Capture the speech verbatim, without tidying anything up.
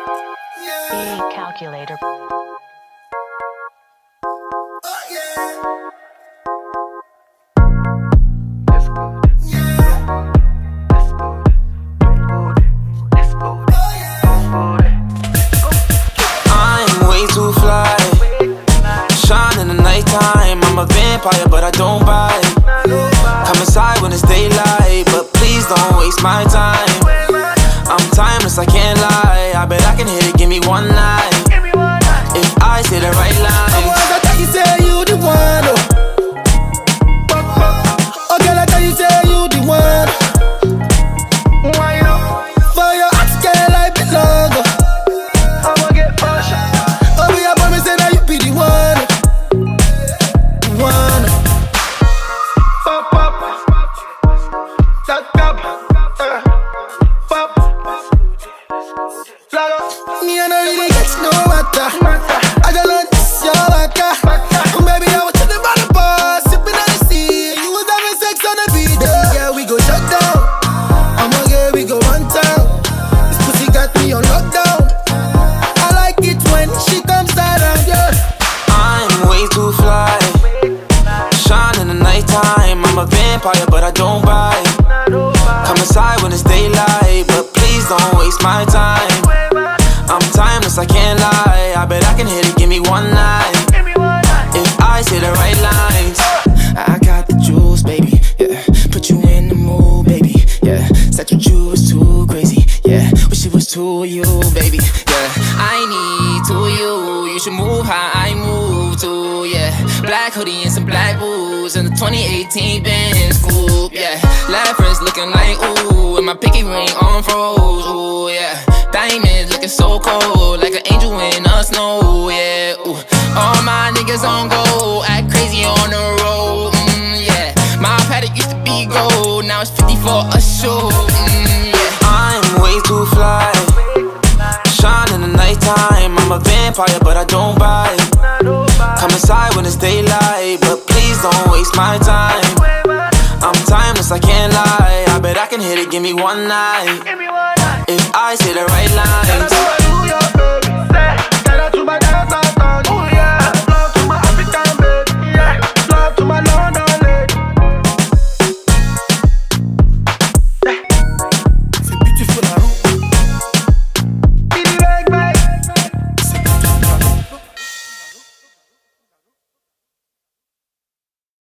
E calculator. I'm a vampire, but I don't bite. Come inside when it's daylight, but please don't waste my time. I'm timeless, I can't lie. I bet I can hit it, give me one night. If I say the right line. I wanna tell you, say you the one. Oh, girl, I tell you, say you the one. For your heart, girl, I belong. I'ma get pushed. Oh, we are promise that you be the one. One. Pop, pop. Tap, tap. Uh. Pop. Flag up. Me and I really get no matter. I just learned this, your waka. Baby, I was chilling by the bar, sipping on the sea. You was having sex on the beat. Yeah, we go shut down. I'ma get, we go one town. This pussy got me on lockdown. I like it when she comes around, yeah. I'm way too fly. Shine in the nighttime. I'm a vampire, but I don't bite. Come inside when it's daylight, but please don't waste my time. I'm timeless, I can't lie. I bet I can hit it, give me one night. If I say the right lines. I got the jewels, baby, yeah. Put you in the mood, baby, yeah. Sex with you was too crazy, yeah. Wish it was two of you, baby, yeah. I need two of you. You should move how I move too, yeah. Black hoodie and some black boots and the twenty eighteen Benz coupe, yeah. Leopards looking like ooh, and my pinky ring on froze, ooh, yeah. Diamonds looking so cold, like an angel in the snow, yeah. Ooh. All my niggas on go, act crazy on the road, mm, yeah. My paddock used to be gold, now it's fifty for a show, mm, yeah. I'm way too fly. Shine in the nighttime. I'm a vampire, but I don't bite. Come inside when it's daylight, but please don't waste my time. I'm timeless, I can't lie. I bet I can hit it, give me one night. If I say the right lines.